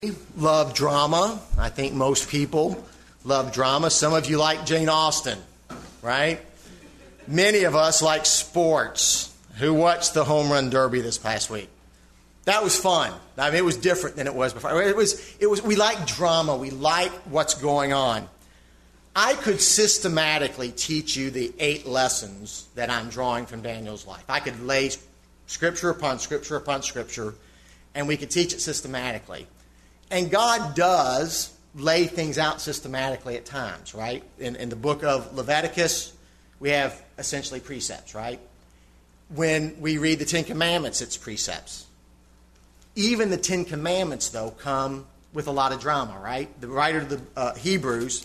Love drama. I think most people love drama. Some of you like Jane Austen, right? Many of us like sports. Who watched the Home Run Derby this past week? That was fun. I mean, it was different than it was before. It was. We like drama. We like what's going on. I could systematically teach you the 8 lessons that I'm drawing from Daniel's life. I could lay scripture upon scripture upon scripture, and we could teach it systematically. And God does lay things out systematically at times, right? In the book of Leviticus, we have essentially precepts, right? When we read the Ten Commandments, it's precepts. Even the Ten Commandments, though, come with a lot of drama, right? The writer of the Hebrews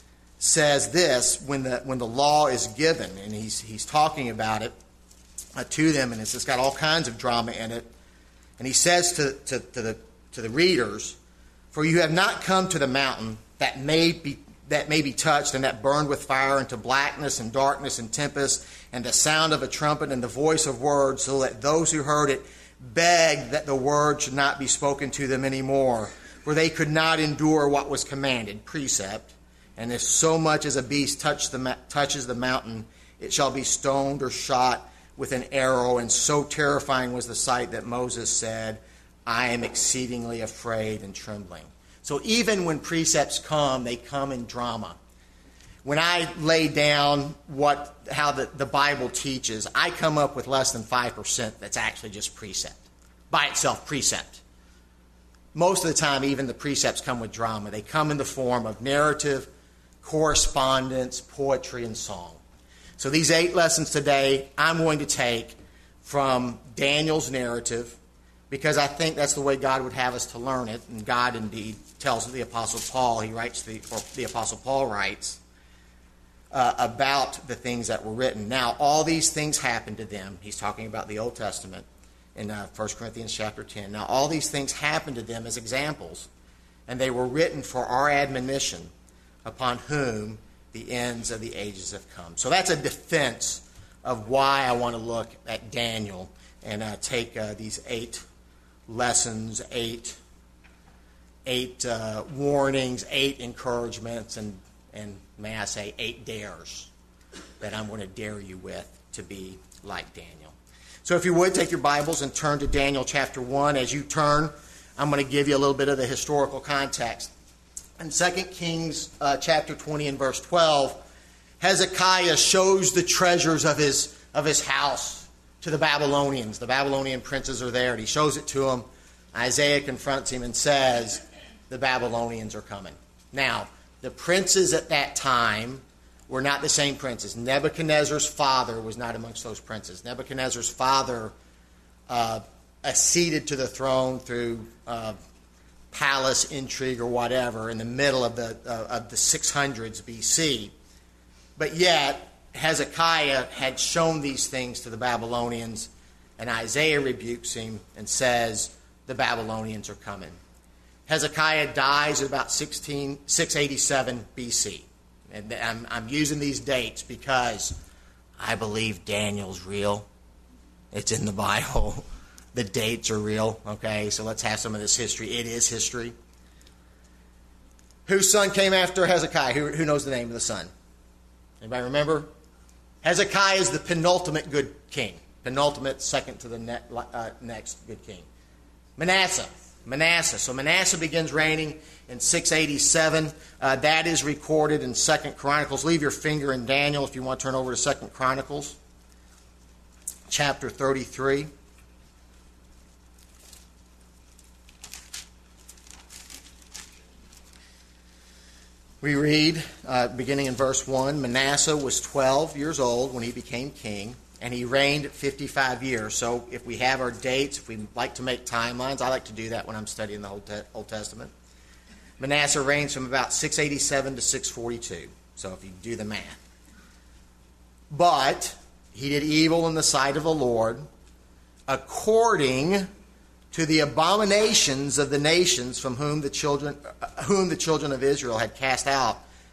says this when the law is given, and he's talking about it to them, and it's got all kinds of drama in it. And he says to the readers, "For you have not come to the mountain that may be touched and that burned with fire into blackness and darkness and tempest and the sound of a trumpet and the voice of words, so that those who heard it begged that the word should not be spoken to them anymore, for they could not endure what was commanded," precept. "And if so much as a beast touches the mountain, it shall be stoned or shot with an arrow. And so terrifying was the sight that Moses said, I am exceedingly afraid and trembling." So even when precepts come, they come in drama. When I lay down how the Bible teaches, I come up with less than 5% that's actually just precept. By itself, precept. Most of the time, even the precepts come with drama. They come in the form of narrative, correspondence, poetry, and song. So these 8 lessons today, I'm going to take from Daniel's narrative, because I think that's the way God would have us to learn it. And God indeed tells the Apostle Paul, the Apostle Paul writes about the things that were written. Now, all these things happened to them. He's talking about the Old Testament in 1 Corinthians chapter 10. Now, all these things happened to them as examples, and they were written for our admonition, upon whom the ends of the ages have come. So that's a defense of why I want to look at Daniel and take these 8 lessons, 8 warnings, 8 encouragements, and may I say 8 dares that I'm going to dare you with to be like Daniel. So if you would, take your Bibles and turn to Daniel chapter 1. As you turn, I'm going to give you a little bit of the historical context. In 2 Kings chapter 20 and verse 12, Hezekiah shows the treasures of his house to the Babylonians. The Babylonian princes are there, and he shows it to them. Isaiah confronts him and says, the Babylonians are coming. Now, the princes at that time were not the same princes. Nebuchadnezzar's father was not amongst those princes. Nebuchadnezzar's father acceded to the throne through palace intrigue or whatever in the middle of the 600s BC. But yet, Hezekiah had shown these things to the Babylonians, and Isaiah rebukes him and says, the Babylonians are coming. Hezekiah dies at about 687 BC. And I'm using these dates because I believe Daniel's real. It's in the Bible. The dates are real. Okay, so let's have some of this history. It is history. Whose son came after Hezekiah? Who knows the name of the son? Anybody remember? Hezekiah is the penultimate good king. Penultimate, second to the next good king. Manasseh. So Manasseh begins reigning in 687. That is recorded in 2 Chronicles. Leave your finger in Daniel if you want to turn over to 2 Chronicles, chapter 33. We read, beginning in verse 1, Manasseh was 12 years old when he became king, and he reigned 55 years. So if we have our dates, if we like to make timelines, I like to do that when I'm studying the Old Testament. Manasseh reigns from about 687 to 642, so if you do the math. But he did evil in the sight of the Lord, according to the abominations of the nations from whom the children of Israel had cast out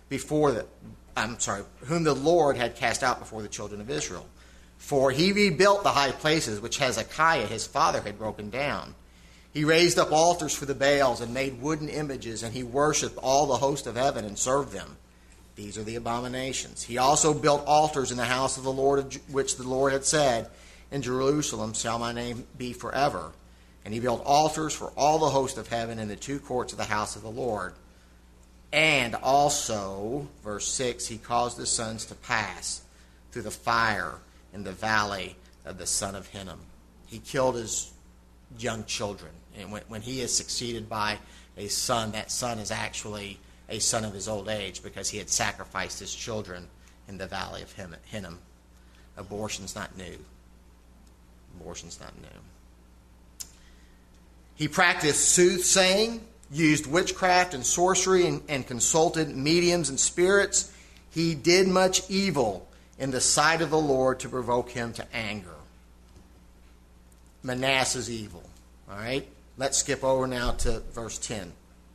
whom the Lord had cast out before the children of Israel. For he rebuilt the high places which Hezekiah his father had broken down. He raised up altars for the Baals and made wooden images, and he worshipped all the host of heaven and served them. These are the abominations. He also built altars in the house of the Lord, which the Lord had said, in Jerusalem shall my name be forever. And he built altars for all the host of heaven in the two courts of the house of the Lord. And also, verse 6, he caused his sons to pass through the fire in the valley of the son of Hinnom. He killed his young children. And when he is succeeded by a son, that son is actually a son of his old age because he had sacrificed his children in the valley of Hinnom. Abortion's not new. Abortion's not new. He practiced soothsaying, used witchcraft and sorcery, and consulted mediums and spirits. He did much evil in the sight of the Lord to provoke him to anger. Manasseh's evil. All right? Let's skip over now to verse 10.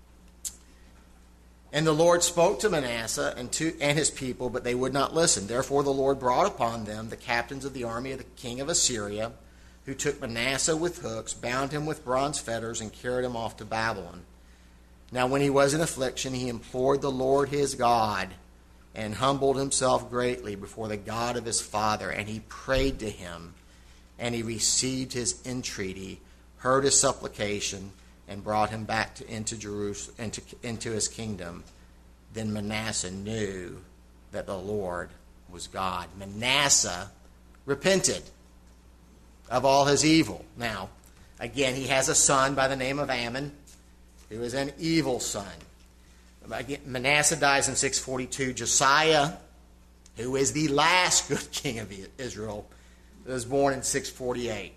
And the Lord spoke to Manasseh and his people, but they would not listen. Therefore the Lord brought upon them the captains of the army of the king of Assyria, who took Manasseh with hooks, bound him with bronze fetters, and carried him off to Babylon. Now when he was in affliction, he implored the Lord his God, and humbled himself greatly before the God of his father, and he prayed to him, and he received his entreaty, heard his supplication, and brought him back into Jerusalem, into his kingdom. Then Manasseh knew that the Lord was God. Manasseh repented of all his evil. Now, again, he has a son by the name of Ammon, who is an evil son. Manasseh dies in 642. Josiah, who is the last good king of Israel, was born in 648.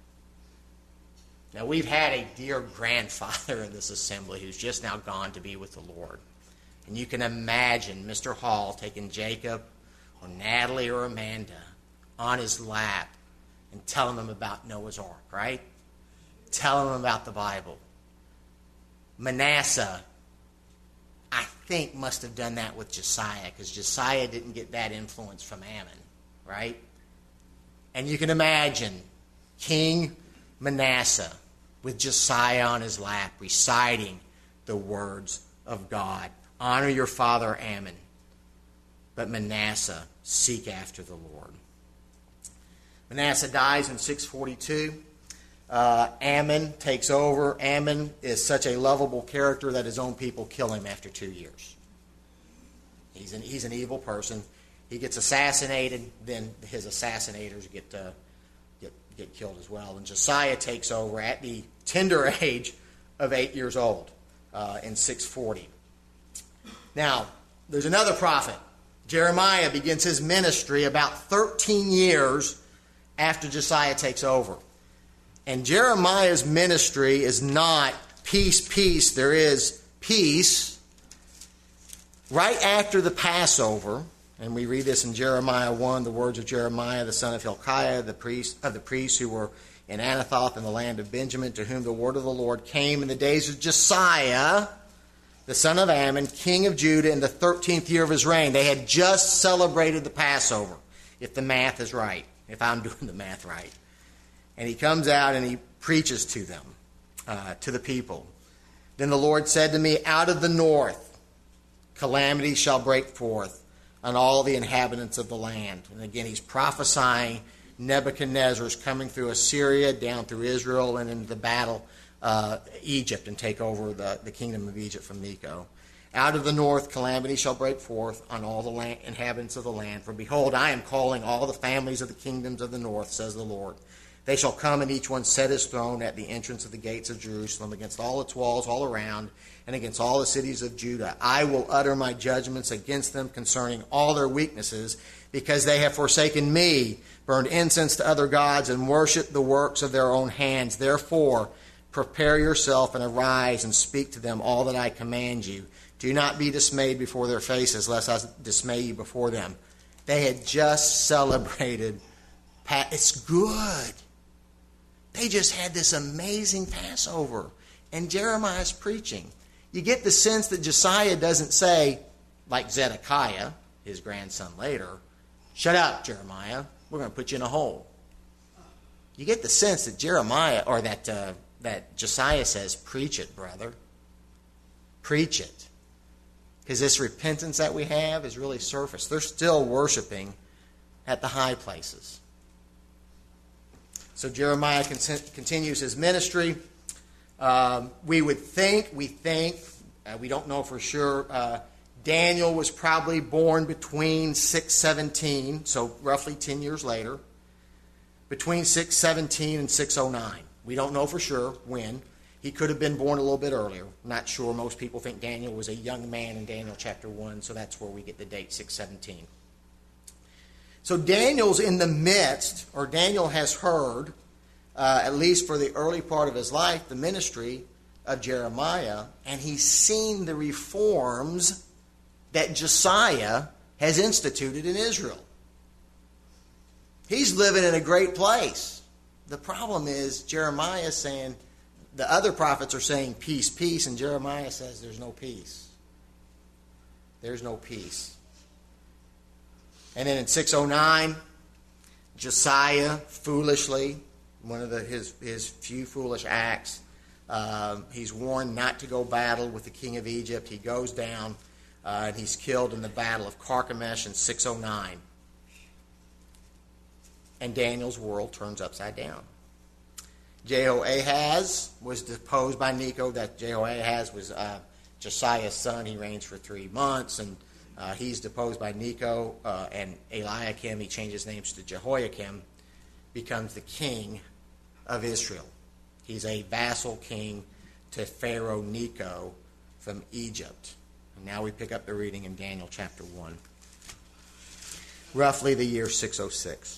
Now, we've had a dear grandfather in this assembly who's just now gone to be with the Lord. And you can imagine Mr. Hall taking Jacob or Natalie or Amanda on his lap and telling them about Noah's Ark, right? Telling them about the Bible. Manasseh, I think, must have done that with Josiah, because Josiah didn't get that influence from Ammon, right? And you can imagine King Manasseh with Josiah on his lap reciting the words of God. Honor your father Ammon, but Manasseh, seek after the Lord. Manasseh dies in 642. Ammon takes over. Ammon is such a lovable character that his own people kill him after 2 years. He's an evil person. He gets assassinated, then his assassinators get killed as well. And Josiah takes over at the tender age of 8 years old in 640. Now, there's another prophet. Jeremiah begins his ministry about 13 years after Josiah takes over. And Jeremiah's ministry is not peace, peace. There is peace. Right after the Passover, and we read this in Jeremiah 1, the words of Jeremiah, the son of Hilkiah, the priests who were in Anathoth in the land of Benjamin, to whom the word of the Lord came in the days of Josiah, the son of Ammon, king of Judah, in the 13th year of his reign. They had just celebrated the Passover, if the math is right, if I'm doing the math right. And he comes out and he preaches to them, to the people. Then the Lord said to me, out of the north, calamity shall break forth on all the inhabitants of the land. And again, he's prophesying Nebuchadnezzar's coming through Assyria, down through Israel, and into the battle Egypt, and take over the kingdom of Egypt from Necho. Out of the north, calamity shall break forth on all the inhabitants of the land. For behold, I am calling all the families of the kingdoms of the north, says the Lord. They shall come, and each one set his throne at the entrance of the gates of Jerusalem, against all its walls all around, and against all the cities of Judah. I will utter my judgments against them concerning all their weaknesses, because they have forsaken me, burned incense to other gods, and worshipped the works of their own hands. Therefore, prepare yourself and arise and speak to them all that I command you. Do not be dismayed before their faces, lest I dismay you before them. They had just celebrated. It's good. They just had this amazing Passover. And Jeremiah's preaching. You get the sense that Josiah doesn't say, like Zedekiah, his grandson later, shut up, Jeremiah. We're going to put you in a hole. You get the sense that Jeremiah, or that that Josiah says, preach it, brother. Preach it. Because this repentance that we have is really surface. They're still worshiping at the high places. So Jeremiah continues his ministry. We don't know for sure, Daniel was probably born between 617, so roughly 10 years later, between 617 and 609. We don't know for sure when. He could have been born a little bit earlier. Not sure. Most people think Daniel was a young man in Daniel chapter 1, so that's where we get the date 617. So Daniel's in the midst, or Daniel has heard, at least for the early part of his life, the ministry of Jeremiah, and he's seen the reforms that Josiah has instituted in Israel. He's living in a great place. The problem is Jeremiah is saying, the other prophets are saying peace, peace, and Jeremiah says there's no peace. There's no peace. And then in 609, Josiah foolishly, one of his few foolish acts, he's warned not to go battle with the king of Egypt. He goes down and he's killed in the battle of Carchemish in 609. And Daniel's world turns upside down. Jehoahaz was deposed by Necho. That Jehoahaz was Josiah's son. He reigns for 3 months, and he's deposed by Necho. And Eliakim, he changes names to Jehoiakim, becomes the king of Israel. He's a vassal king to Pharaoh Necho from Egypt. And now we pick up the reading in Daniel chapter 1. Roughly the year 606.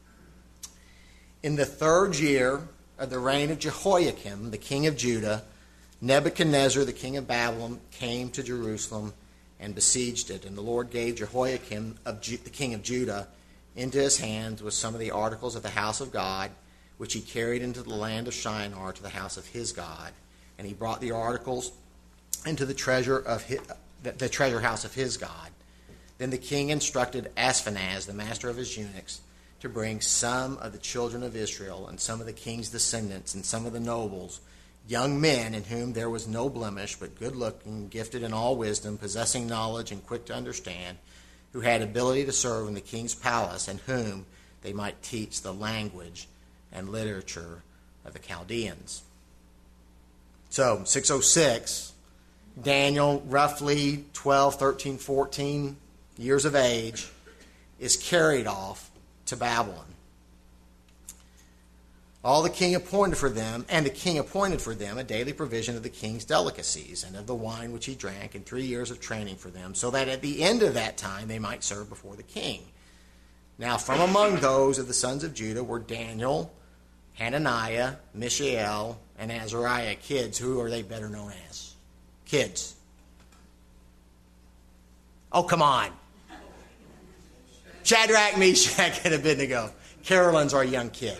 In the 3rd year of the reign of Jehoiakim, the king of Judah, Nebuchadnezzar, the king of Babylon, came to Jerusalem and besieged it. And the Lord gave Jehoiakim, the king of Judah, into his hands with some of the articles of the house of God, which he carried into the land of Shinar to the house of his God. And he brought the articles into the treasure house of his God. Then the king instructed Ashpenaz, the master of his eunuchs, to bring some of the children of Israel and some of the king's descendants and some of the nobles, young men in whom there was no blemish, but good-looking, gifted in all wisdom, possessing knowledge and quick to understand, who had ability to serve in the king's palace, and whom they might teach the language and literature of the Chaldeans. So, 606, Daniel, roughly 12, 13, 14 years of age, is carried off to Babylon. The king appointed for them a daily provision of the king's delicacies and of the wine which he drank, and 3 years of training for them, so that at the end of that time they might serve before the king. Now from among those of the sons of Judah were Daniel, Hananiah, Mishael, and Azariah. Kids. Who are they better known as? Kids. Oh, come on. Shadrach, Meshach, and Abednego. Carolyn's our young kid.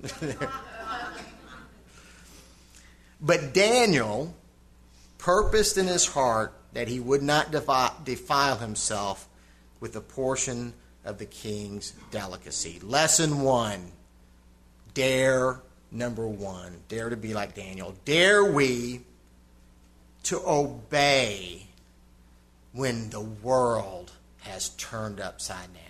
But Daniel purposed in his heart that he would not defile himself with a portion of the king's delicacy. Lesson 1. Dare, number 1. Dare to be like Daniel. Dare we to obey when the world has turned upside down?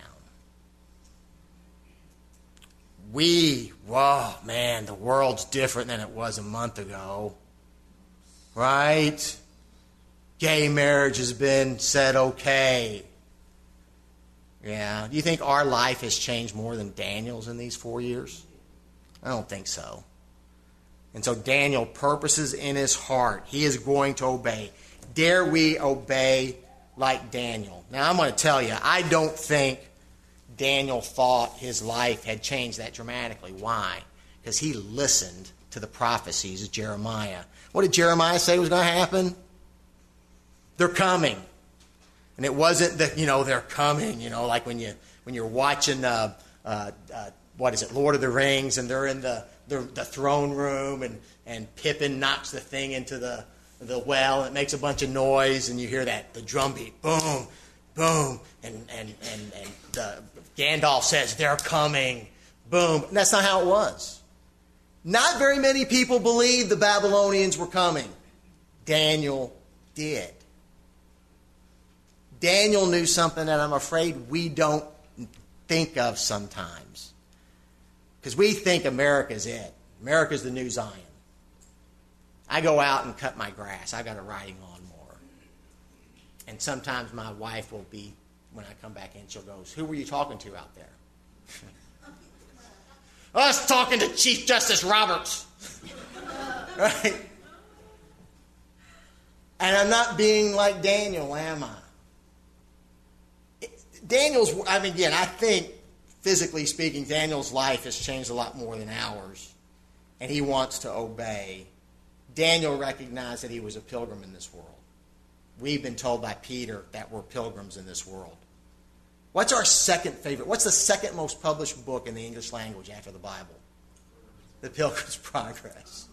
The world's different than it was a month ago. Right? Gay marriage has been said okay. Yeah. Do you think our life has changed more than Daniel's in these 4 years? I don't think so. And so Daniel purposes in his heart, he is going to obey. Dare we obey like Daniel? Now I'm going to tell you, I don't think Daniel thought his life had changed that dramatically. Why? Because he listened to the prophecies of Jeremiah. What did Jeremiah say was going to happen? They're coming. And it wasn't that, they're coming, like when you're watching, Lord of the Rings, and they're in the throne room, and Pippin knocks the thing into the well, and it makes a bunch of noise, and you hear the drumbeat, boom, boom, and Gandalf says, they're coming, boom. And that's not how it was. Not very many people believed the Babylonians were coming. Daniel did. Daniel knew something that I'm afraid we don't think of sometimes. Because we think America's it. America's the new Zion. I go out and cut my grass. I got a riding lawnmower. And sometimes my wife will be, when I come back in, she'll go, "Who were you talking to out there?" "I was talking to Chief Justice Roberts." Right? And I'm not being like Daniel, am I? I think, physically speaking, Daniel's life has changed a lot more than ours. And he wants to obey. Daniel recognized that he was a pilgrim in this world. We've been told by Peter that we're pilgrims in this world. What's our second favorite? What's the second most published book in the English language after the Bible? The Pilgrim's Progress.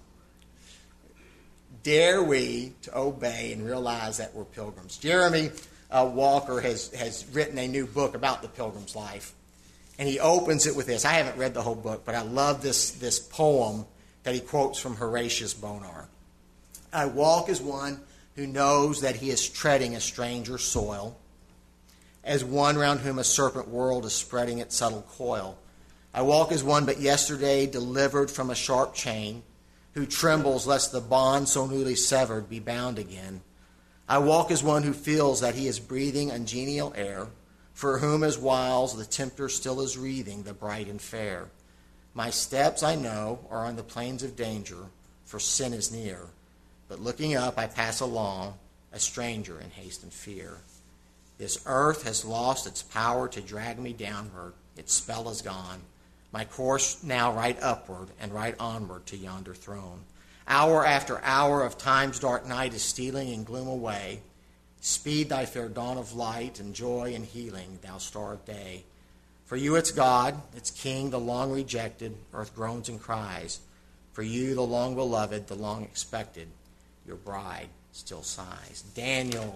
Dare we to obey and realize that we're pilgrims? Jeremy Walker has written a new book about the pilgrim's life. And he opens it with this. I haven't read the whole book, but I love this poem that he quotes from Horatius Bonar. "I walk as one who knows that he is treading a stranger's soil, as one round whom a serpent world is spreading its subtle coil. I walk as one but yesterday delivered from a sharp chain, who trembles lest the bond so newly severed be bound again. I walk as one who feels that he is breathing ungenial air, for whom as whiles the tempter still is wreathing the bright and fair. My steps, I know, are on the plains of danger, for sin is near. But looking up, I pass along, a stranger in haste and fear. This earth has lost its power to drag me downward. Its spell is gone. My course now right upward and right onward to yonder throne. Hour after hour of time's dark night is stealing in gloom away. Speed thy fair dawn of light and joy and healing, thou star of day. For you its God, its King, the long rejected, earth groans and cries. For you, the long beloved, the long expected, your bride still sighs." Daniel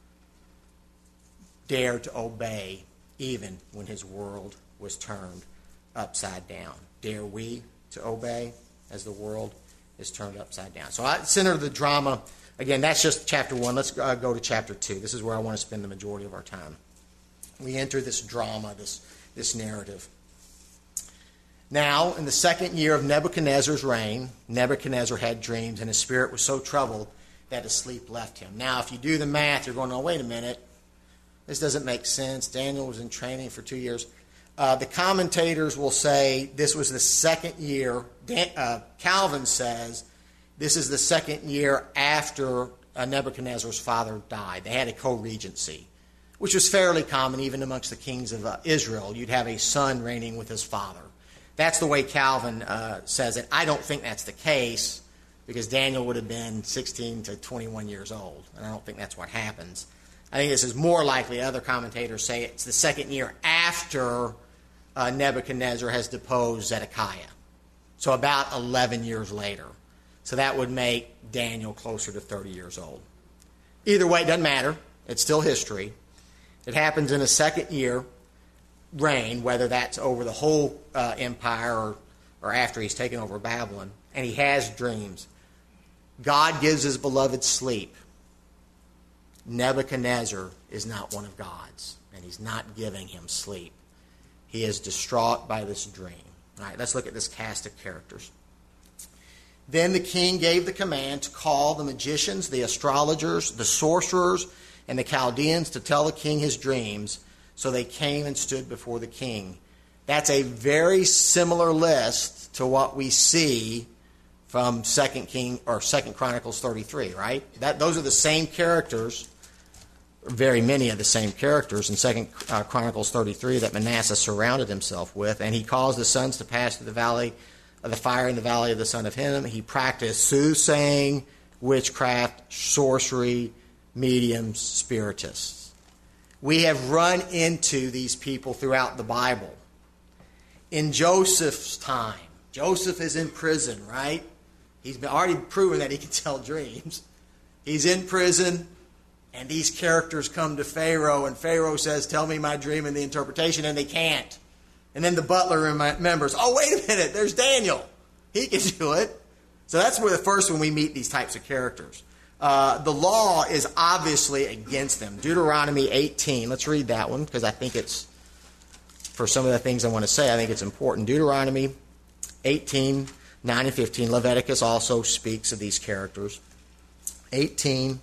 dared to obey even when his world was turned upside down. Dare we to obey as the world is turned upside down? So center of the drama, again, that's just chapter 1. Let's go to chapter 2. This is where I want to spend the majority of our time. We enter this drama, this narrative. Now, in the second year of Nebuchadnezzar's reign, Nebuchadnezzar had dreams, and his spirit was so troubled that his sleep left him. Now, if you do the math, you're going, "Oh, wait a minute. This doesn't make sense. Daniel was in training for 2 years." The commentators will say this was the second year. Calvin says this is the second year after Nebuchadnezzar's father died. They had a co-regency, which was fairly common even amongst the kings of Israel. You'd have a son reigning with his father. That's the way Calvin says it. I don't think that's the case because Daniel would have been 16 to 21 years old, and I don't think that's what happens. I think this is more likely. Other commentators say it's the second year after Nebuchadnezzar has deposed Zedekiah, so about 11 years later. So that would make Daniel closer to 30 years old. Either way, it doesn't matter. It's still history. It happens in a second year reign, whether that's over the whole empire or after he's taken over Babylon, and he has dreams. God gives his beloved sleep. Nebuchadnezzar is not one of God's, and he's not giving him sleep. He is distraught by this dream. All right, let's look at this cast of characters. Then the king gave the command to call the magicians, the astrologers, the sorcerers, and the Chaldeans to tell the king his dreams. So they came and stood before the king. That's a very similar list to what we see from 2 Chronicles 33, right? Those are the same characters, very many of the same characters in 2 Chronicles 33 that Manasseh surrounded himself with. And he caused the sons to pass through the valley of the fire in the valley of the son of Hinnom. He practiced soothsaying, witchcraft, sorcery, mediums, spiritists. We have run into these people throughout the Bible. In Joseph's time, Joseph is in prison, right? He's already proven that he can tell dreams. He's in prison, and these characters come to Pharaoh, and Pharaoh says, "Tell me my dream and the interpretation," and they can't. And then the butler remembers, "Oh, wait a minute, there's Daniel. He can do it. So that's where the first when we meet these types of characters. The law is obviously against them. Deuteronomy 18. Let's read that one because I think it's, for some of the things I want to say, I think it's important. Deuteronomy 18, 9 and 15. Leviticus also speaks of these characters. 18,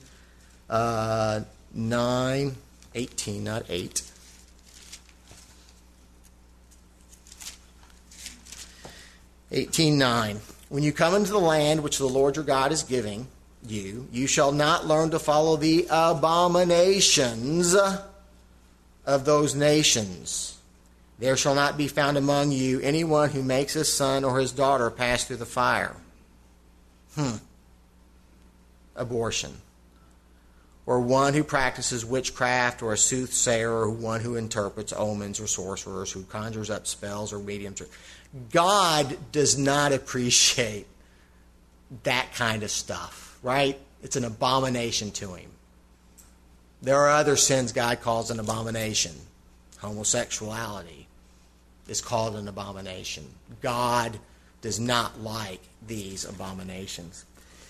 9, 18, not 8. When you come into the land which the Lord your God is giving you, you shall not learn to follow the abominations of those nations. There shall not be found among you anyone who makes his son or his daughter pass through the fire. Abortion. Or one who practices witchcraft, or a soothsayer, or one who interprets omens, or sorcerers, who conjures up spells, or mediums. God does not appreciate that kind of stuff, right? It's an abomination to him. There are other sins God calls an abomination. Homosexuality is called an abomination. God does not like these abominations.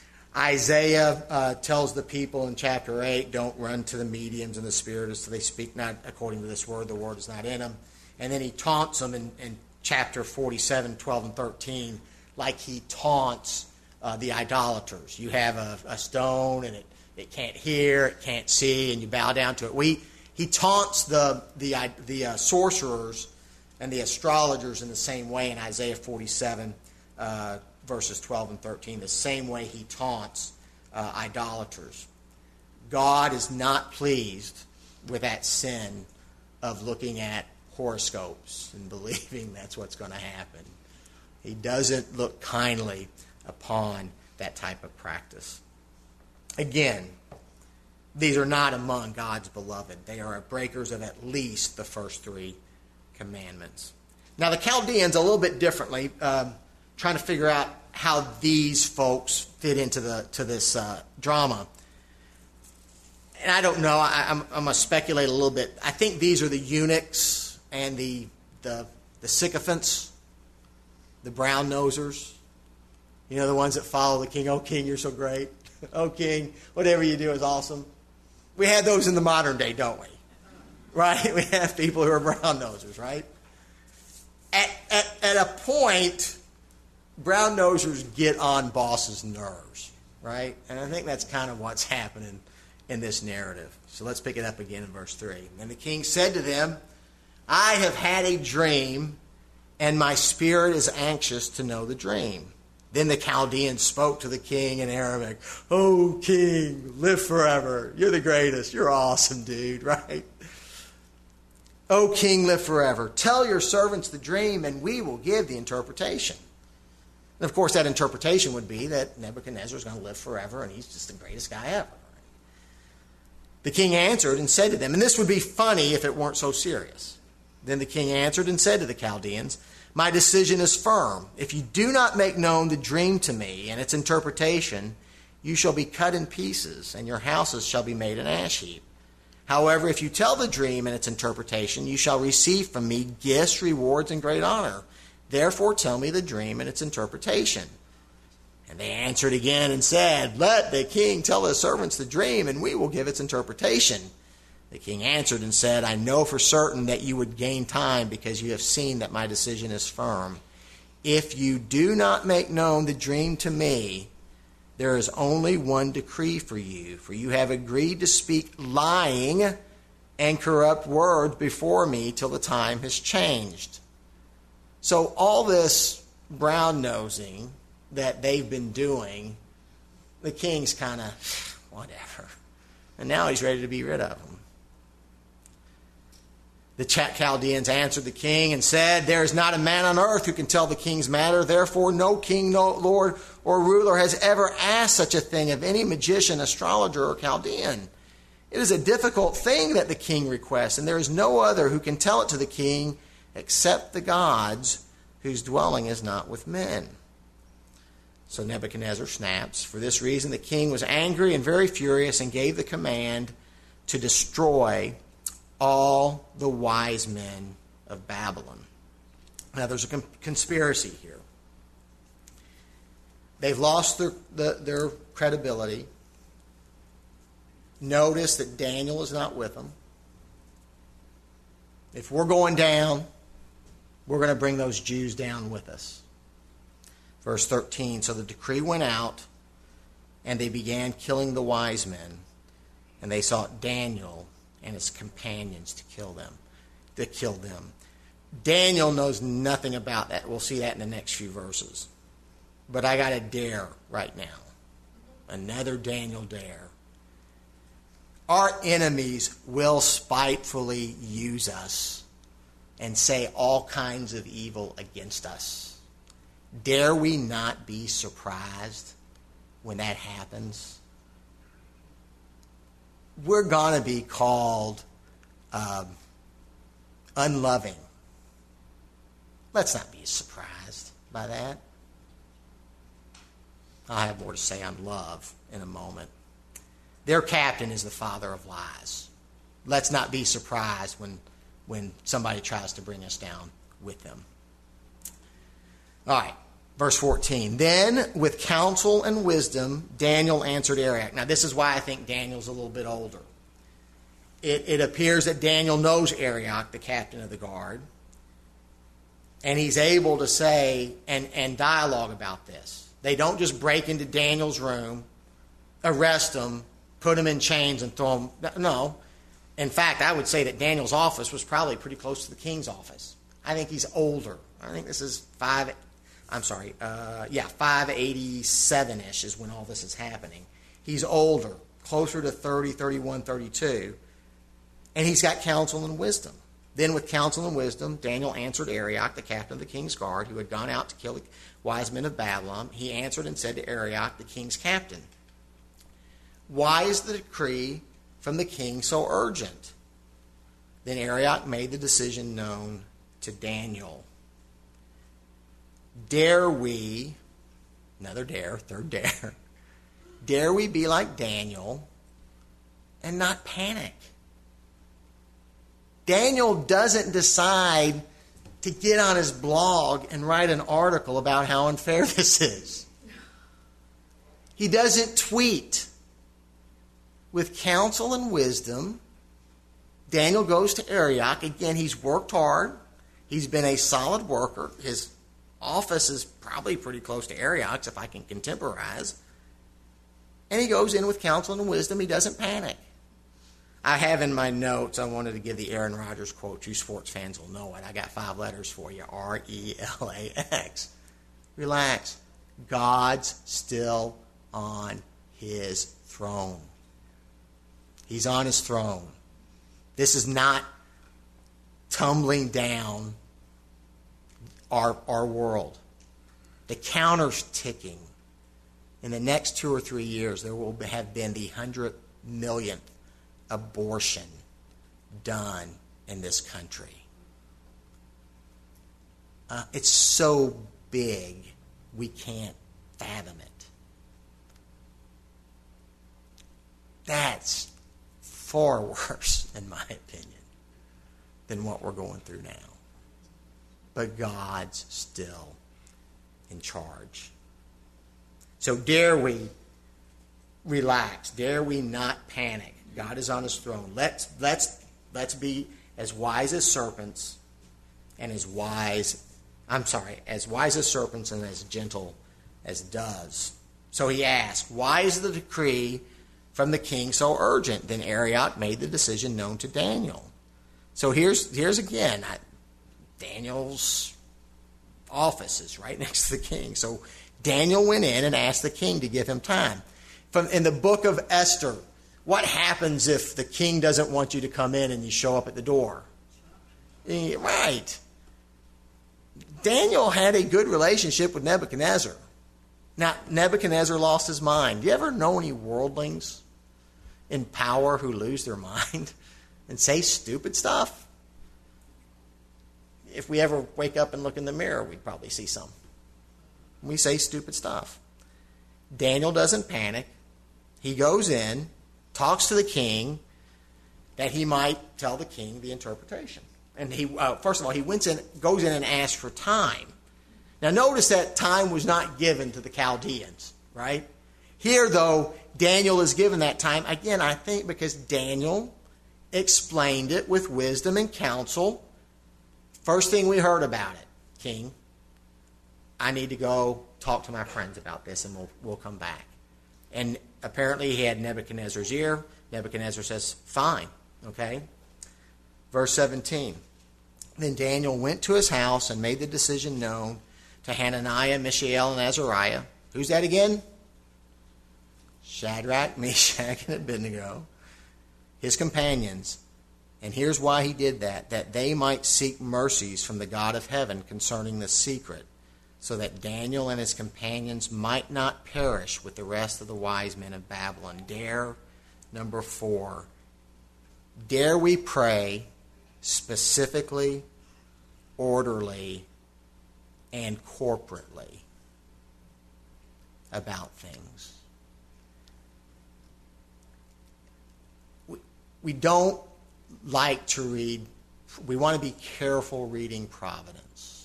Isaiah tells the people in chapter 8, don't run to the mediums and the spiritists, so they speak not according to this word, the word is not in them. And then he taunts them in chapter 47, 12 and 13, like he taunts the idolaters. You have a stone and it can't hear, it can't see, and you bow down to it. He taunts the sorcerers and the astrologers in the same way in Isaiah 47, verses 12 and 13, the same way he taunts idolaters. God is not pleased with that sin of looking at horoscopes and believing that's what's going to happen. He doesn't look kindly upon that type of practice. Again, these are not among God's beloved. They are breakers of at least the first 3 commandments. Now the Chaldeans, a little bit differently, trying to figure out how these folks fit into this drama. And I don't know. I'm going to speculate a little bit. I think these are the eunuchs and the sycophants, the brown nosers. You know, the ones that follow the king. Oh, king, you're so great. Oh, king, whatever you do is awesome. We have those in the modern day, don't we? Right? We have people who are brown nosers, right? At a point, brown nosers get on bosses' nerves, right? And I think that's kind of what's happening in this narrative. So let's pick it up again in verse 3. And the king said to them, I have had a dream, and my spirit is anxious to know the dream. Then the Chaldeans spoke to the king in Aramaic. Oh, king, live forever. You're the greatest. You're awesome, dude, right? Oh, king, live forever. Tell your servants the dream, and we will give the interpretation. And, of course, that interpretation would be that Nebuchadnezzar is going to live forever, and he's just the greatest guy ever. The king answered and said to them, and this would be funny if it weren't so serious. Then the king answered and said to the Chaldeans, my decision is firm. If you do not make known the dream to me and its interpretation, you shall be cut in pieces, and your houses shall be made an ash heap. However, if you tell the dream and its interpretation, you shall receive from me gifts, rewards, and great honor. Therefore tell me the dream and its interpretation. And they answered again and said, let the king tell his servants the dream, and we will give its interpretation. The king answered and said, I know for certain that you would gain time because you have seen that my decision is firm. If you do not make known the dream to me, there is only one decree for you have agreed to speak lying and corrupt words before me till the time has changed. So all this brown-nosing that they've been doing, the king's kind of, whatever. And now he's ready to be rid of them. The Chaldeans answered the king and said, there is not a man on earth who can tell the king's matter. Therefore, no king, no lord, or ruler has ever asked such a thing of any magician, astrologer, or Chaldean. It is a difficult thing that the king requests, and there is no other who can tell it to the king except the gods whose dwelling is not with men. So Nebuchadnezzar snaps. For this reason, the king was angry and very furious and gave the command to destroy all the wise men of Babylon. Now, there's a conspiracy here. They've lost their credibility. Notice that Daniel is not with them. If we're going down, we're going to bring those Jews down with us. Verse 13, so the decree went out, and they began killing the wise men, and they sought Daniel and his companions to kill them. Daniel knows nothing about that. We'll see that in the next few verses. But I got a dare right now. Another Daniel dare. Our enemies will spitefully use us and say all kinds of evil against us. Dare we not be surprised when that happens? We're going to be called unloving. Let's not be surprised by that. I'll have more to say on love in a moment. Their captain is the father of lies. Let's not be surprised when somebody tries to bring us down with them. All right, verse 14. Then, with counsel and wisdom, Daniel answered Arioch. Now, this is why I think Daniel's a little bit older. It appears that Daniel knows Arioch, the captain of the guard, and he's able to say and dialogue about this. They don't just break into Daniel's room, arrest him, put him in chains, and throw him. No. In fact, I would say that Daniel's office was probably pretty close to the king's office. I think he's older. I think this is 587-ish is when all this is happening. He's older, closer to 30, 31, 32. And he's got counsel and wisdom. Then with counsel and wisdom, Daniel answered Arioch, the captain of the king's guard, who had gone out to kill the wise men of Babylon. He answered and said to Arioch, the king's captain, why is the decree from the king so urgent? Then Arioch made the decision known to Daniel. Dare we, another dare, third dare, dare we be like Daniel and not panic? Daniel doesn't decide to get on his blog and write an article about how unfair this is. He doesn't tweet. With counsel and wisdom, Daniel goes to Arioch. Again, he's worked hard. He's been a solid worker. His office is probably pretty close to Arioch's, if I can contemporize. And he goes in with counsel and wisdom. He doesn't panic. I have in my notes, I wanted to give the Aaron Rodgers quote. You sports fans will know it. I got 5 letters for you. RELAX. Relax. God's still on his throne. He's on his throne. This is not tumbling down our world. The counter's ticking. In the next 2 or 3 years, there will have been the 100 millionth abortion done in this country. It's so big, we can't fathom it. That's far worse, in my opinion, than what we're going through now. But God's still in charge. So dare we relax? Dare we not panic? God is on his throne. Let's be as wise as serpents and as wise as serpents and as gentle as doves. So he asked, why is the decree from the king so urgent? Then Arioch made the decision known to Daniel. So here's again, Daniel's office is right next to the king. So Daniel went in and asked the king to give him time. In the book of Esther, what happens if the king doesn't want you to come in and you show up at the door? Right. Daniel had a good relationship with Nebuchadnezzar. Now, Nebuchadnezzar lost his mind. Do you ever know any worldlings in power who lose their mind and say stupid stuff? If we ever wake up and look in the mirror, we'd probably see some. We say stupid stuff. Daniel doesn't panic. He goes in, talks to the king, that he might tell the king the interpretation. And he, first of all, he goes in and asks for time. Now notice that time was not given to the Chaldeans, right? Here, though, Daniel is given that time. Again, I think because Daniel explained it with wisdom and counsel. First thing we heard about it, King, I need to go talk to my friends about this and we'll come back. And apparently he had Nebuchadnezzar's ear. Nebuchadnezzar says, fine, okay? Verse 17. Then Daniel went to his house and made the decision known to Hananiah, Mishael, and Azariah. Who's that again? Shadrach, Meshach, and Abednego. His companions. And here's why he did that they might seek mercies from the God of heaven concerning the secret, so that Daniel and his companions might not perish with the rest of the wise men of Babylon. Dare, number 4. Dare we pray specifically, orderly, and corporately about things. We don't like to read, we want to be careful reading Providence.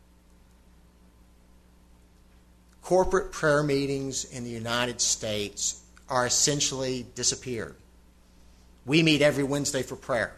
Corporate prayer meetings in the United States are essentially disappeared. We meet every Wednesday for prayer.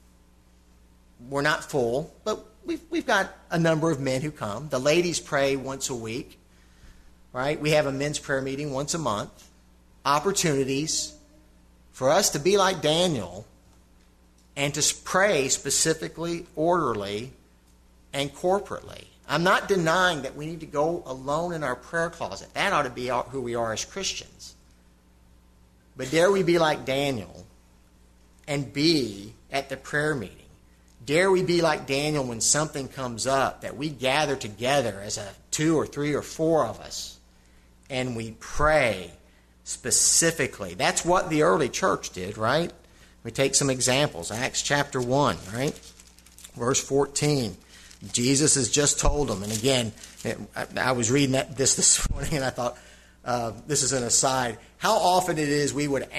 We're not full, but we've got a number of men who come. The ladies pray once a week, right? We have a men's prayer meeting once a month. Opportunities for us to be like Daniel and to pray specifically, orderly, and corporately. I'm not denying that we need to go alone in our prayer closet. That ought to be who we are as Christians. But dare we be like Daniel and be at the prayer meeting. Dare we be like Daniel when something comes up, that we gather together as 2 or 3 or 4 of us and we pray specifically. That's what the early church did, right? We take some examples. Acts chapter 1, right? Verse 14. Jesus has just told them. And again, I was reading this morning and I thought, this is an aside. How often it is we would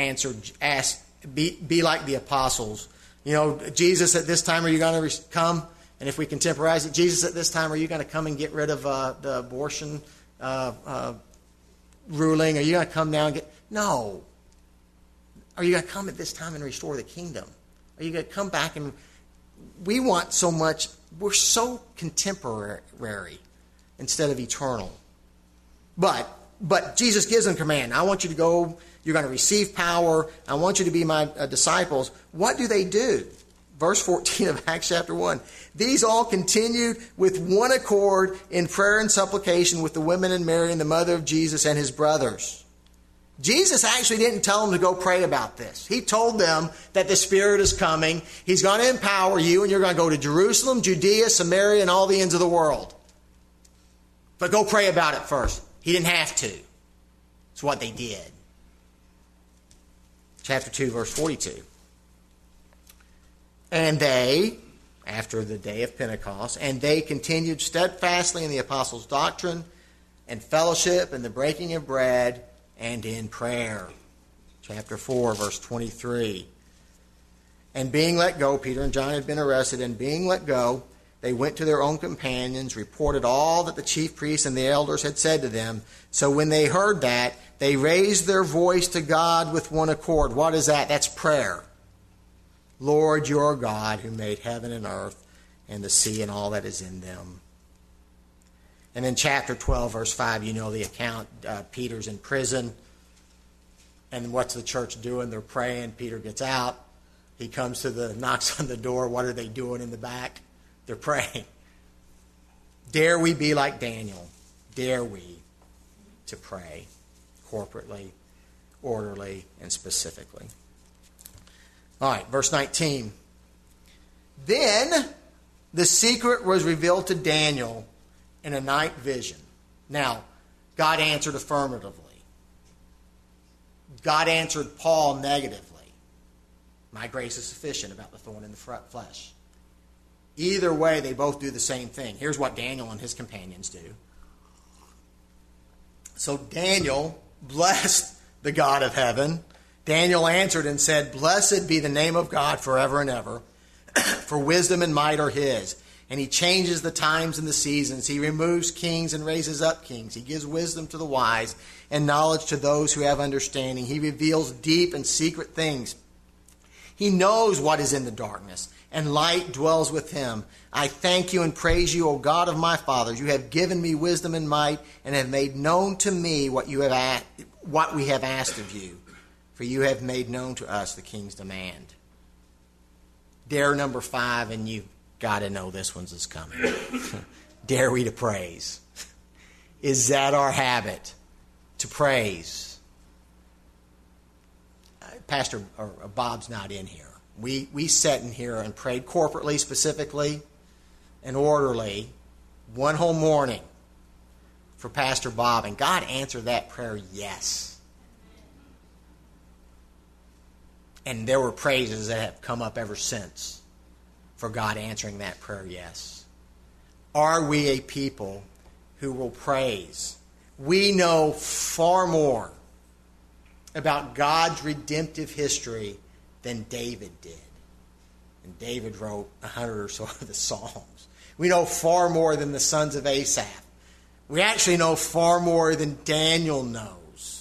be like the apostles. You know, Jesus, at this time, are you going to come? And if we contemporize it, Jesus, at this time, are you going to come and get rid of the abortion ruling? Are you going to come now and get... No. Are you going to come at this time and restore the kingdom? Are you going to come back and... We want so much... We're so contemporary instead of eternal. But Jesus gives them command. I want you to go. You're going to receive power. I want you to be my disciples. What do they do? Verse 14 of Acts chapter 1. These all continued with one accord in prayer and supplication with the women and Mary and the mother of Jesus and his brothers. Jesus actually didn't tell them to go pray about this. He told them that the Spirit is coming. He's going to empower you, and you're going to go to Jerusalem, Judea, Samaria, and all the ends of the world. But go pray about it first. He didn't have to. It's what they did. Chapter 2, verse 42. And they, after the day of Pentecost, and they continued steadfastly in the apostles' doctrine and fellowship and the breaking of bread and in prayer. Chapter 4, verse 23. And being let go, Peter and John had been arrested, and being let go, they went to their own companions, reported all that the chief priests and the elders had said to them. So when they heard that, they raised their voice to God with one accord. What is that? That's prayer. Lord, your God, who made heaven and earth and the sea and all that is in them. And then chapter 12, verse 5, you know the account. Peter's in prison. And what's the church doing? They're praying. Peter gets out. He comes knocks on the door. What are they doing in the back? They're praying. Dare we be like Daniel? Dare we to pray corporately, orderly, and specifically? All right, verse 19. Then the secret was revealed to Daniel in a night vision. Now, God answered affirmatively. God answered Paul negatively. My grace is sufficient about the thorn in the flesh. Either way, they both do the same thing. Here's what Daniel and his companions do. So Daniel blessed the God of heaven. Daniel answered and said, Blessed be the name of God forever and ever, for wisdom and might are his. And he changes the times and the seasons. He removes kings and raises up kings. He gives wisdom to the wise and knowledge to those who have understanding. He reveals deep and secret things. He knows what is in the darkness, and light dwells with him. I thank you and praise you, O God of my fathers. You have given me wisdom and might, and have made known to me what we have asked of you. For you have made known to us the king's demand. Dare number 5, and you've got to know this one's is coming. Dare we to praise? Is that our habit? To praise? Pastor or Bob's not in here. We sat in here and prayed corporately, specifically, and orderly, one whole morning for Pastor Bob, and God answered that prayer, yes. And there were praises that have come up ever since for God answering that prayer, yes. Are we a people who will praise? We know far more about God's redemptive history than David did. And David wrote 100 or so of the Psalms. We know far more than the sons of Asaph. We actually know far more than Daniel knows.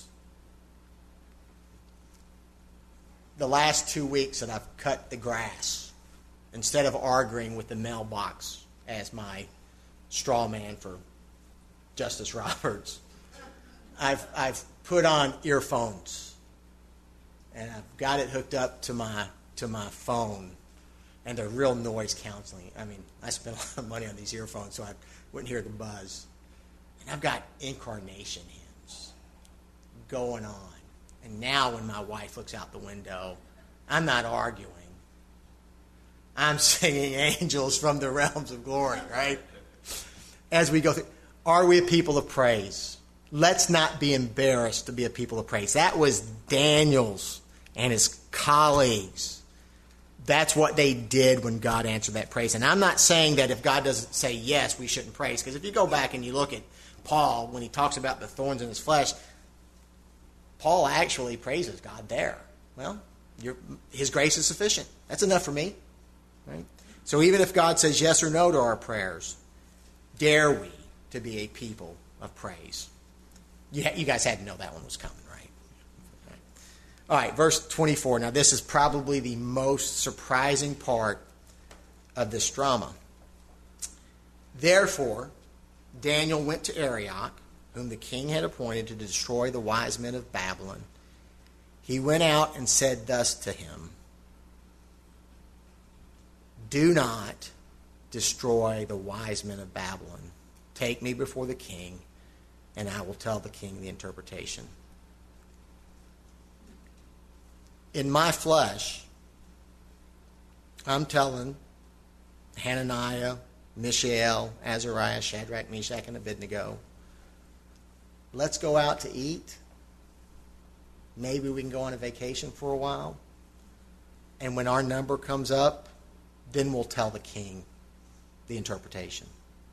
The last 2 weeks that I've cut the grass, instead of arguing with the mailbox as my straw man for Justice Roberts, I've put on earphones, and I've got it hooked up to my phone, and they're real noise canceling. I mean, I spent a lot of money on these earphones, so I wouldn't hear the buzz. And I've got incarnation hymns going on. And now when my wife looks out the window, I'm not arguing. I'm singing angels from the realms of glory, right? As we go through, are we a people of praise? Let's not be embarrassed to be a people of praise. That was Daniel's and his colleagues. That's what they did when God answered that praise. And I'm not saying that if God doesn't say yes, we shouldn't praise. Because if you go back and you look at Paul, when he talks about the thorns in his flesh, Paul actually praises God there. Well, his grace is sufficient. That's enough for me. Right? So even if God says yes or no to our prayers, dare we to be a people of praise? You guys had to know that one was coming, right? All right, verse 24. Now, this is probably the most surprising part of this drama. Therefore, Daniel went to Arioch, whom the king had appointed to destroy the wise men of Babylon. He went out and said thus to him, do not destroy the wise men of Babylon. Take me before the king, and I will tell the king the interpretation. In my flesh, I'm telling Hananiah, Mishael, Azariah, Shadrach, Meshach, and Abednego, let's go out to eat. Maybe we can go on a vacation for a while. And when our number comes up, then we'll tell the king the interpretation.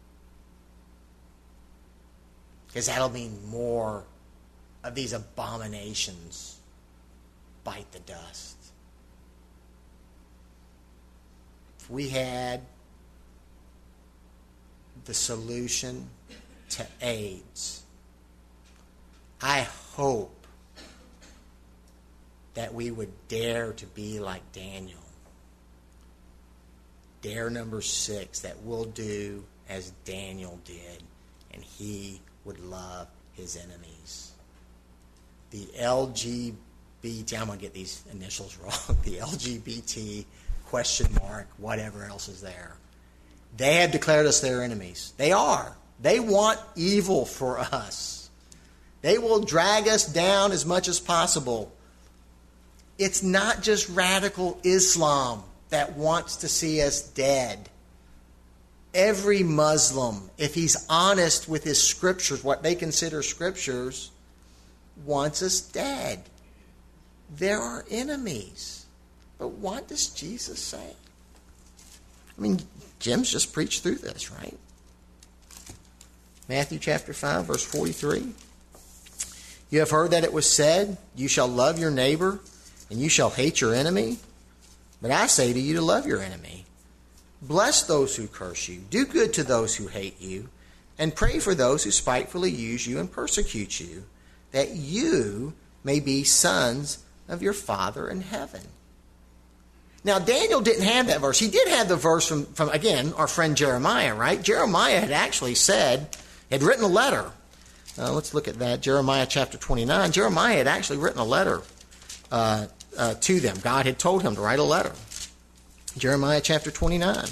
Because that'll mean more of these abominations bite the dust. If we had the solution to AIDS, I hope that we would dare to be like Daniel. Dare number 6, that we'll do as Daniel did, and he would love his enemies. The LGBT, I'm going to get these initials wrong, the LGBT question mark, whatever else is there. They have declared us their enemies. They are. They want evil for us. They will drag us down as much as possible. It's not just radical Islam that wants to see us dead. Every Muslim, if he's honest with his scriptures, what they consider scriptures, wants us dead. They're our enemies. But what does Jesus say? I mean, Jim's just preached through this, right? Matthew chapter 5, verse 43. You have heard that it was said, you shall love your neighbor, and you shall hate your enemy. But I say to you to love your enemy, Bless those who curse you. Do good to those who hate you. And pray for those who spitefully use you and persecute you, that you may be sons of your Father in heaven. Now, Daniel didn't have that verse. He did have the verse from again, our friend Jeremiah, right? Jeremiah had actually had written a letter. Let's look at that. Jeremiah chapter 29. Jeremiah had actually written a letter to them. God had told him to write a letter. Jeremiah chapter 29.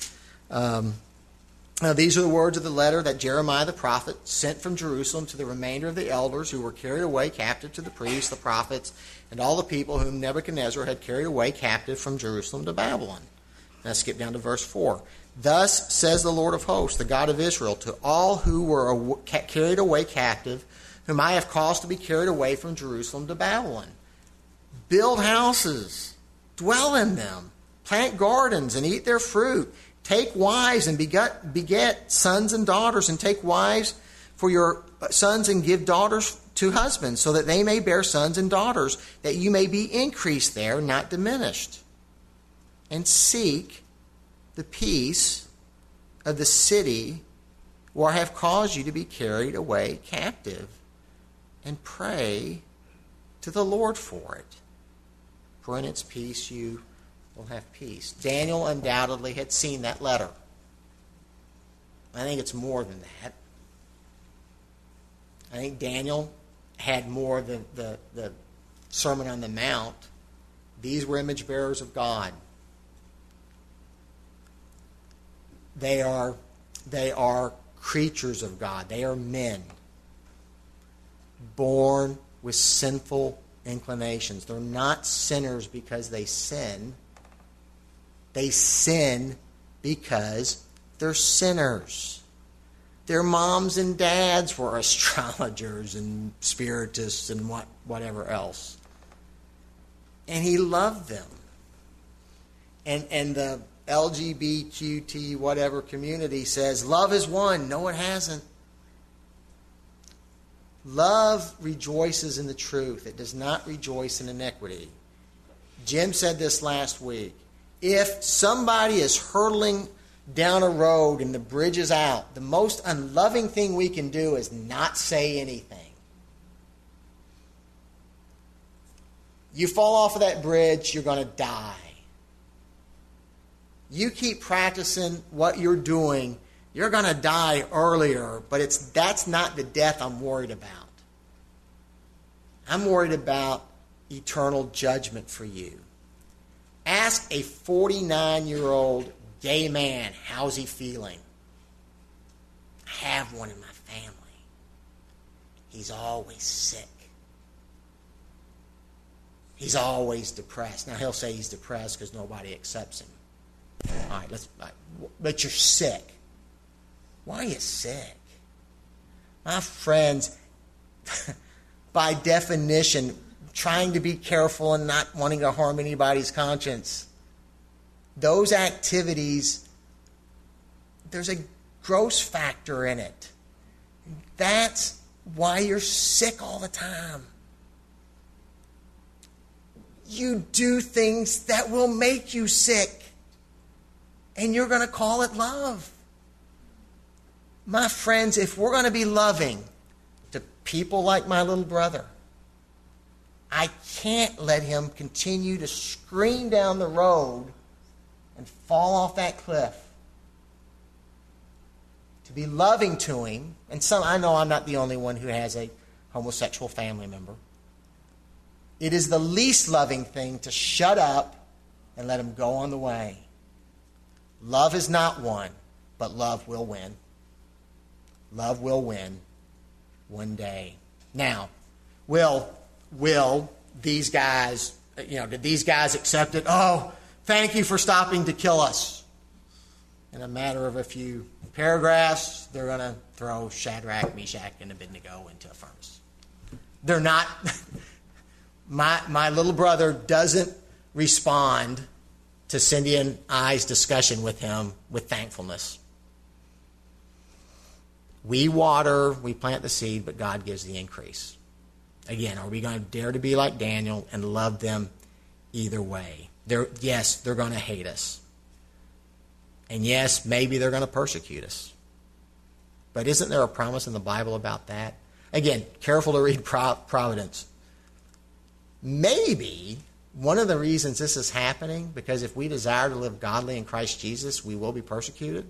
Now, these are the words of the letter that Jeremiah the prophet sent from Jerusalem to the remainder of the elders who were carried away captive, to the priests, the prophets, and all the people whom Nebuchadnezzar had carried away captive from Jerusalem to Babylon. Now skip down to verse 4. Thus says the Lord of hosts, the God of Israel, to all who were carried away captive, whom I have caused to be carried away from Jerusalem to Babylon. Build houses, dwell in them, plant gardens and eat their fruit. Take wives and beget sons and daughters, and take wives for your sons and give daughters to husbands, so that they may bear sons and daughters, that you may be increased there, not diminished. And seek the peace of the city where I have caused you to be carried away captive, and pray to the Lord for it. For in its peace you will have peace. Daniel undoubtedly had seen that letter. I think it's more than that. I think Daniel had more than the Sermon on the Mount. These were image bearers of God. They are creatures of God. They are men born with sinful inclinations. They're not sinners because they sin. They sin because they're sinners. Their moms and dads were astrologers and spiritists and whatever else. And he loved them. And the LGBTQ whatever community says, love is one. No, it hasn't. Love rejoices in the truth. It does not rejoice in iniquity. Jim said this last week. If somebody is hurtling down a road and the bridge is out, the most unloving thing we can do is not say anything. You fall off of that bridge, you're going to die. You keep practicing what you're doing, you're going to die earlier, but that's not the death I'm worried about. I'm worried about eternal judgment for you. Ask a 49-year-old gay man, how's he feeling? I have one in my family. He's always sick. He's always depressed. Now, he'll say he's depressed because nobody accepts him. All right, but you're sick. Why are you sick? My friends, by definition, trying to be careful and not wanting to harm anybody's conscience, those activities, there's a gross factor in it. That's why you're sick all the time. You do things that will make you sick, and you're going to call it love. My friends, if we're going to be loving to people like my little brother, I can't let him continue to scream down the road and fall off that cliff. To be loving to him, and I know I'm not the only one who has a homosexual family member. It is the least loving thing to shut up and let him go on the way. Love is not won, but love will win. Love will win one day. Now, will these guys, did these guys accept it? Oh, thank you for stopping to kill us. In a matter of a few paragraphs, they're going to throw Shadrach, Meshach, and Abednego into a furnace. They're not. My little brother doesn't respond to Cindy and I's discussion with him with thankfulness. We water, we plant the seed, but God gives the increase. Again, are we going to dare to be like Daniel and love them either way? Yes, they're going to hate us. And yes, maybe they're going to persecute us. But isn't there a promise in the Bible about that? Again, careful to read Providence. Maybe one of the reasons this is happening, because if we desire to live godly in Christ Jesus, we will be persecuted.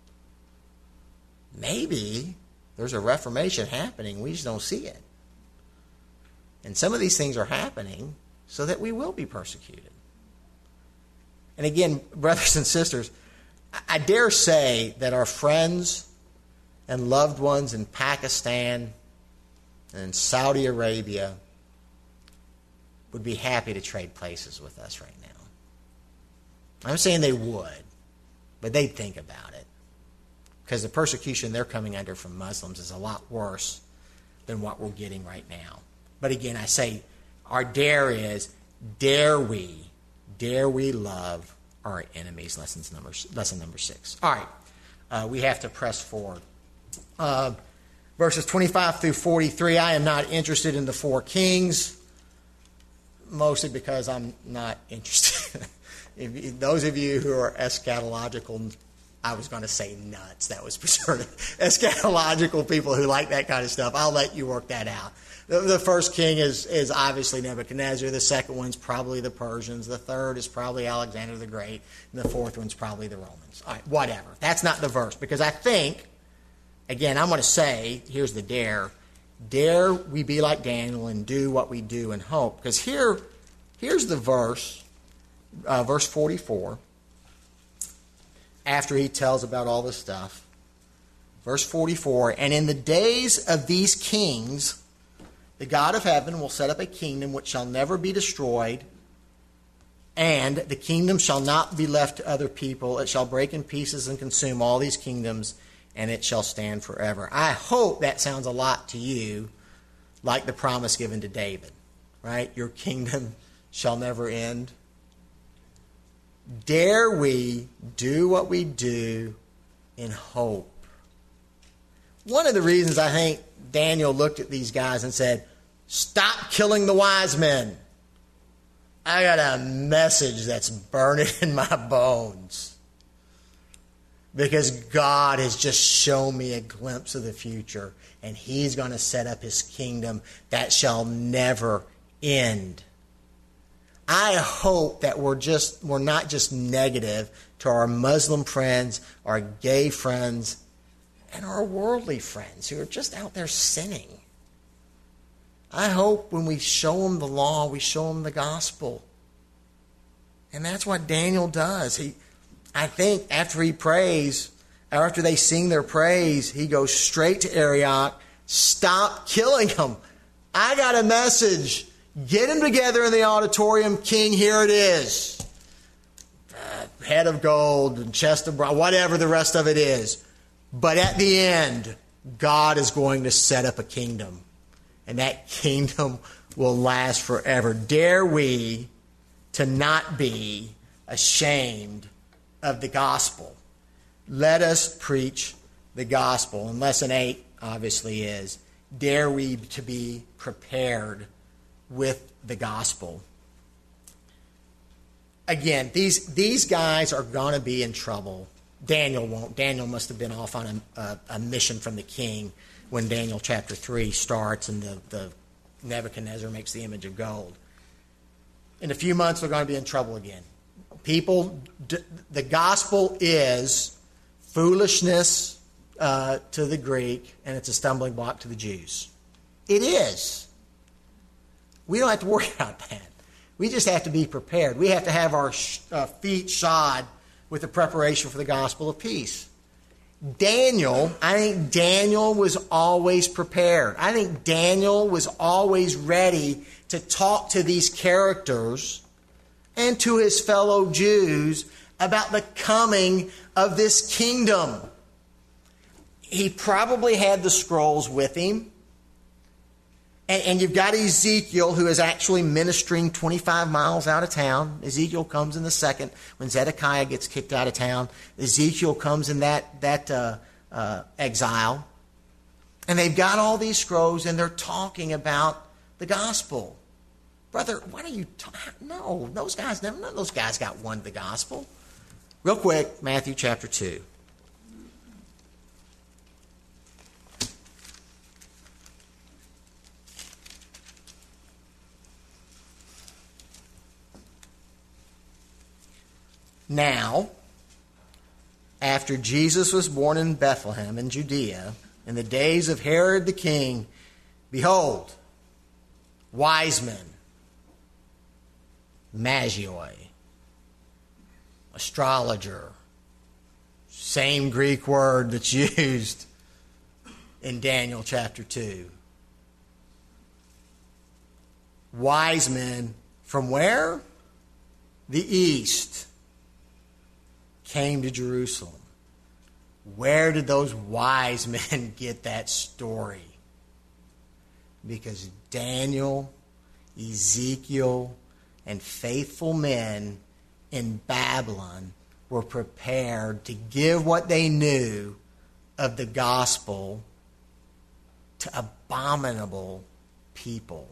Maybe there's a reformation happening. We just don't see it. And some of these things are happening so that we will be persecuted. And again, brothers and sisters, I dare say that our friends and loved ones in Pakistan and Saudi Arabia would be happy to trade places with us right now. I'm saying they would, but they'd think about it. Because the persecution they're coming under from Muslims is a lot worse than what we're getting right now. But again, I say our dare is, dare we love our enemies, lesson number 6. All right, we have to press forward. Verses 25 through 43, I am not interested in the 4 kings, mostly because I'm not interested. Those of you who are eschatological, I was going to say nuts. That was preservative. Eschatological people who like that kind of stuff, I'll let you work that out. The first king is obviously Nebuchadnezzar. The second one's probably the Persians. The third is probably Alexander the Great. And the fourth one's probably the Romans. All right, whatever. That's not the verse. Because I think, again, I'm going to say, here's the dare. Dare we be like Daniel and do what we do and hope. Because here's the verse, verse 44, after he tells about all this stuff. Verse 44, and in the days of these kings, the God of heaven will set up a kingdom which shall never be destroyed, and the kingdom shall not be left to other people. It shall break in pieces and consume all these kingdoms, and it shall stand forever. I hope that sounds a lot to you like the promise given to David, right? Your kingdom shall never end. Dare we do what we do in hope? One of the reasons I think Daniel looked at these guys and said, stop killing the wise men. I got a message that's burning in my bones. Because God has just shown me a glimpse of the future, and he's going to set up his kingdom that shall never end. I hope that we're not just negative to our Muslim friends, our gay friends, and our worldly friends who are just out there sinning. I hope when we show them the law, we show them the gospel. And that's what Daniel does. I think after he prays, or after they sing their praise, he goes straight to Arioch. Stop killing them. I got a message. Get them together in the auditorium. King, here it is. Head of gold and chest of bronze, whatever the rest of it is. But at the end, God is going to set up a kingdom. And that kingdom will last forever. Dare we to not be ashamed of the gospel. Let us preach the gospel. And lesson 8 obviously is, dare we to be prepared with the gospel. Again, these guys are going to be in trouble. Daniel won't. Daniel must have been off on a mission from the king when Daniel chapter 3 starts and the Nebuchadnezzar makes the image of gold. In a few months, they're going to be in trouble again. People, the gospel is foolishness to the Greek, and it's a stumbling block to the Jews. It is. We don't have to worry about that. We just have to be prepared. We have to have our feet shod with the preparation for the gospel of peace. I think Daniel was always prepared. I think Daniel was always ready to talk to these characters and to his fellow Jews about the coming of this kingdom. He probably had the scrolls with him. And you've got Ezekiel, who is actually ministering 25 miles out of town. Ezekiel comes in the second, when Zedekiah gets kicked out of town. Ezekiel comes in that exile. And they've got all these scrolls, and they're talking about the gospel. Brother, what are you talking? No, those guys got won the gospel. Real quick, Matthew chapter 2. Now, after Jesus was born in Bethlehem in Judea, in the days of Herod the king, behold, wise men, Magioi, astrologer, same Greek word that's used in Daniel chapter 2. Wise men from where? The east came to Jerusalem. Where did those wise men get that story? Because Daniel, Ezekiel, and faithful men in Babylon were prepared to give what they knew of the gospel to abominable people.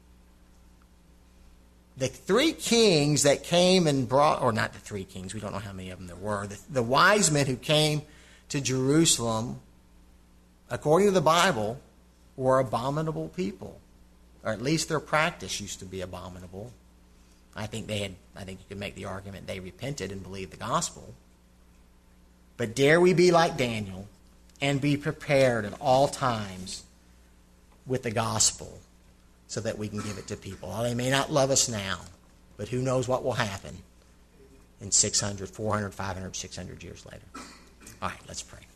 The three kings that came and brought, or not the three kings, we don't know how many of them there were, the wise men who came to Jerusalem, according to the Bible, were abominable people. Or at least their practice used to be abominable. I think you could make the argument they repented and believed the gospel. But dare we be like Daniel and be prepared at all times with the gospel so that we can give it to people. Well, they may not love us now, but who knows what will happen in 600, 400, 500, 600 years later. All right, let's pray.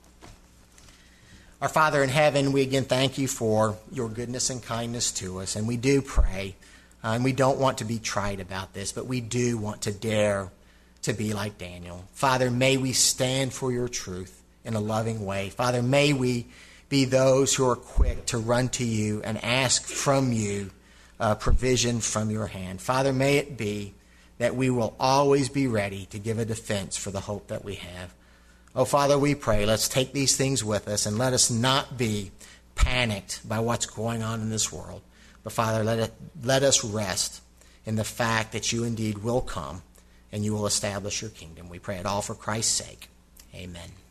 Our Father in heaven, we again thank you for your goodness and kindness to us. And we do pray, and we don't want to be trite about this, but we do want to dare to be like Daniel. Father, may we stand for your truth in a loving way. Father, may we be those who are quick to run to you and ask from you provision from your hand. Father, may it be that we will always be ready to give a defense for the hope that we have. Oh, Father, we pray, let's take these things with us and let us not be panicked by what's going on in this world. But, Father, let us rest in the fact that you indeed will come and you will establish your kingdom. We pray it all for Christ's sake. Amen.